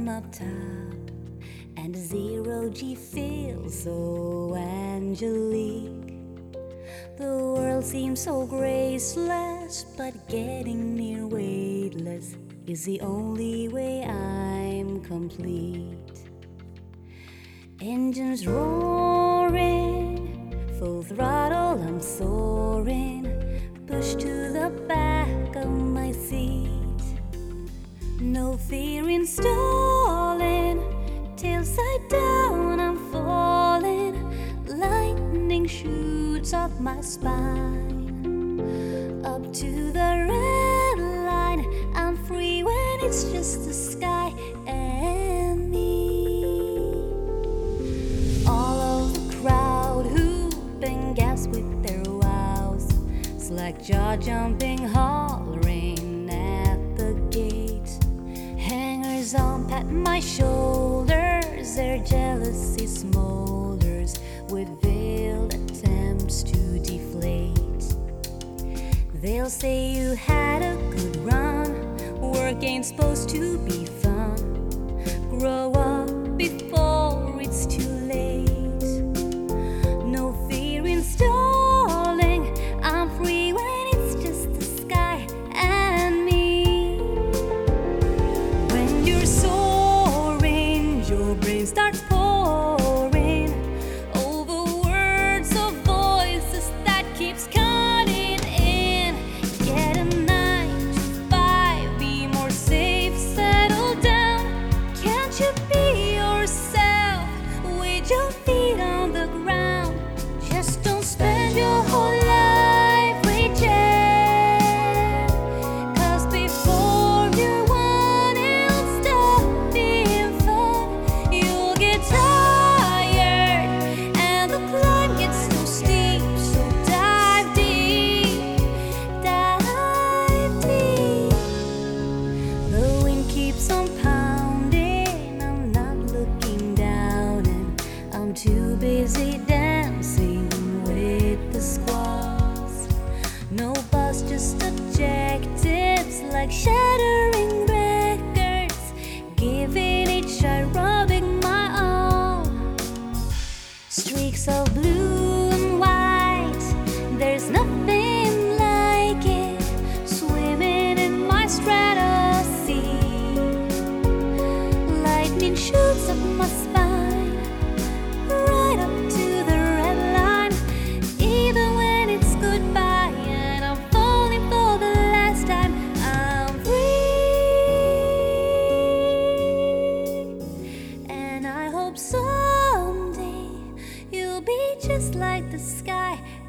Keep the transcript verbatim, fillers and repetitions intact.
from up top, and the zero G feels so angelique. The world seems so graceless, but getting near weightless is the only way I'm complete. Engines roaring, full throttle I'm soaring, pushed to the back of my seat. No fear in stalling, tail side down I'm falling. Lightning shoots off my spine. Up to the red line, I'm free when it's just the sky and me. All of the crowd whoop and gasp with their wows, slack jaw jumping, hollering at the gate. Hangers on pat my shoulders, their jealousy smolders with veiled attempts to deflate. They'll say you had a good run, work ain't supposed to be fun. Grow up before it's too late. No fear in stalling, I'm free when it's just the sky and me. When you're soaring, your brain starts pouring over words of voices that keeps cutting in. Get a nine to five, be more safe, settle down. Can't you be yourself with your feet on the ground? Just don't spend your whole life reaching, 'cause before your one will stop being fun, you'll get tired and the climb gets so steep. So dive deep, dive deep. The wind keeps on pounding, I'm not looking down, and I'm too busy dancing with the squalls. No buzz, just adjectives like shattering records, giving each eye rubbing my own. Streaks of blue and white, there's nothing like it, swimming in my stratosphere. Lightning shoots up my spine, right up to the red line. Even when it's goodbye and I'm falling for the last time, I'm free. And I hope someday you'll be just like the sky